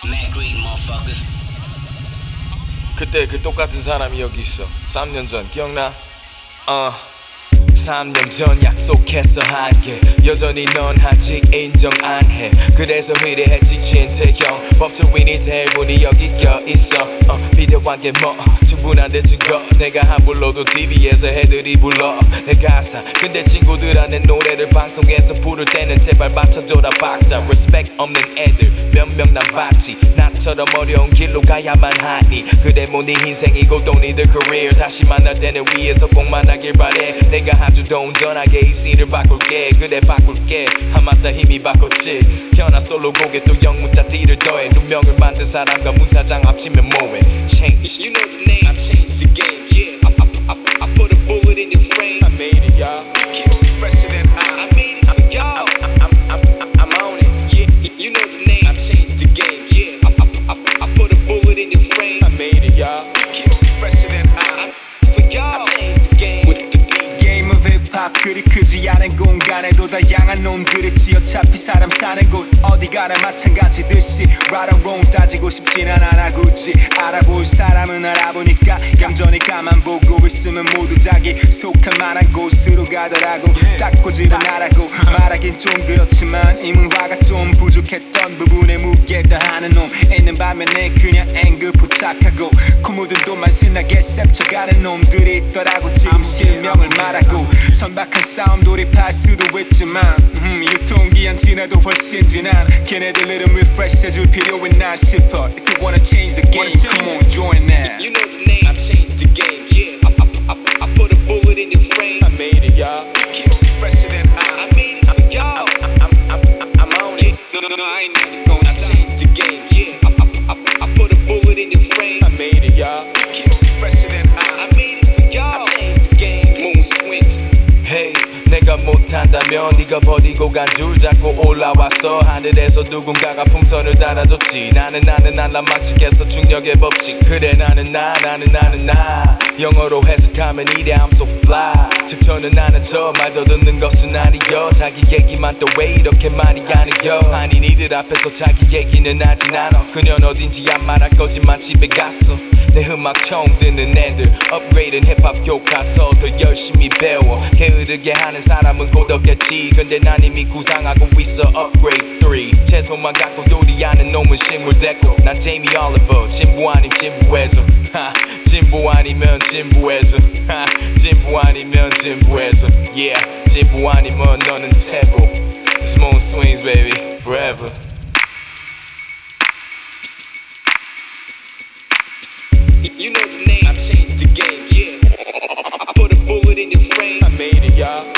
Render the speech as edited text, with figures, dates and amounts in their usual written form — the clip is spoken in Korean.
그때 그 똑같은 사람이 여기 있어. 3년 전 기억나? 3년 전 약속했어 할게. 여전히 넌 아직 인정 안 해. 그래서 의뢰했지 진태형 법조인이 대부분이 여기 껴있어. 비디오한 게 뭐 충분한데 증거. 내가 안 불러도 TV에서 애들이 불러 내 가사. 근데 친구들아 내 노래를 방송에서 부를 때는 제발 맞춰줘라 박자. Respect 없는 애들 몇 명 난 봤지. 나처럼 어려운 길로 가야만 하니. 그래 뭐 네 인생이고 또 니들 career. 다시 만날 때는 위에서 꼭 만나길 바래. 내가 아주 더 온전하게 이 씬을 바꿀게. 그래 바꿀게. 맞다 힘이 바꿨지. 현아 솔로곡에 또 영문자 D를 더해. 누명을 만든 사람과 문사장 합치면 뭐해. Change. You know the name. I changed the game. Yeah. I put a bullet in your frame. I made it, y'all. Keeps it fresher than I made it for y'all. I'm on it. Yeah. You know the name. I changed the game. Yeah. I put a bullet in your frame. I made it, y'all. Keeps it fresher than I for y'all. I changed the game with the 게임 of 힙합 그리 크지 않은 공간에도 다양한 놈들이 있지. 어차피 사람 사는 곳 어디 가나 마찬가지듯이 right or wrong 따지고 싶지는 않아. 굳이 알아볼 사람은 알아보니까 얌전히 가만 보고 있으면 모두 자기 속할 만한 곳으로 가더라고. 닦고지를 나라고 말하긴 좀 그렇지만 이 문화가 좀 부족했던 부분에 무게 더하는 놈 있는 반면에 그냥 앵급 포착하고 그 묻은 돈만 신나게 셉쳐가는 놈들이 있더라고. 지금 실명을 말하고 선박한 싸움 돌입할 수도 있지만 유통기한 지나도 훨씬 지난 걔네들 이름 refresh 해줄 필요 있나 싶어. If you wanna change the game, come on join now. You know the name. I changed the game. Yeah. I put a bullet in your frame. I made it, y'all. Keeps it fresher than I made it for y'all. I'm on it. No, I ain't never gonna stop. I changed the game. Yeah. I put a bullet in your frame. I made it, y'all. Keeps it fresher than I made it for y'all. I changed the game. Moon swings. Hey. 내가 못한다면 네가 버리고 간 줄 잡고 올라왔어. 하늘에서 누군가가 풍선을 달아줬지. 나는 망치겠어 중력의 법칙. 그래 나는 나 영어로 해석하면 이래 I'm so fly. 집터는 나는 저 말도 듣는 것은 아니여. 자기 얘기만 또 왜 이렇게 많이 가느겨. 아니 니들 앞에서 자기 얘기는 하진 않아. 그녀는 어딘지 안 말할 거지만 집에 갔어. 내 음악 처음 듣는 애들 업그레이드는 힙합 교과서 더 열심히 배워. 게으르게 하는 사람은 곧 없겠지. 근데 난 이미 구상하고 있어 upgrade 3. 채소만 갖고 요리하는 놈은 식물 됐고. 난 제이미 올리버 진부 아님 진부해줘. 진부 아니면 진부해줘. 진부 아니면 진부해줘. Yeah. 진부 아니면 너는 태보. Smooth swings baby forever. You know the name. I changed the game. Yeah. I put a bullet in your frame. I made it, y'all.